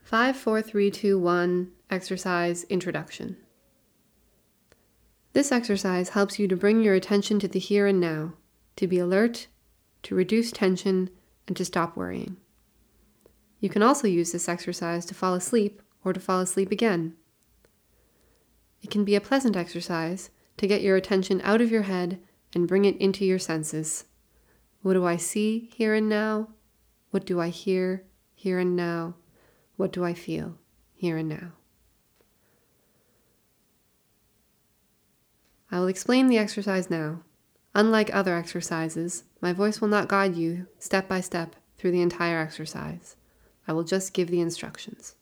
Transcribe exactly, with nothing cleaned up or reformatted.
five, four, three, two, one Exercise Introduction. This exercise helps you to bring your attention to the here and now, to be alert, to reduce tension, and to stop worrying. You can also use this exercise to fall asleep or to fall asleep again. It can be a pleasant exercise to get your attention out of your head and bring it into your senses. What do I see here and now? What do I hear here and now? What do I feel here and now? I will explain the exercise now. Unlike other exercises, my voice will not guide you step by step through the entire exercise. I will just give the instructions.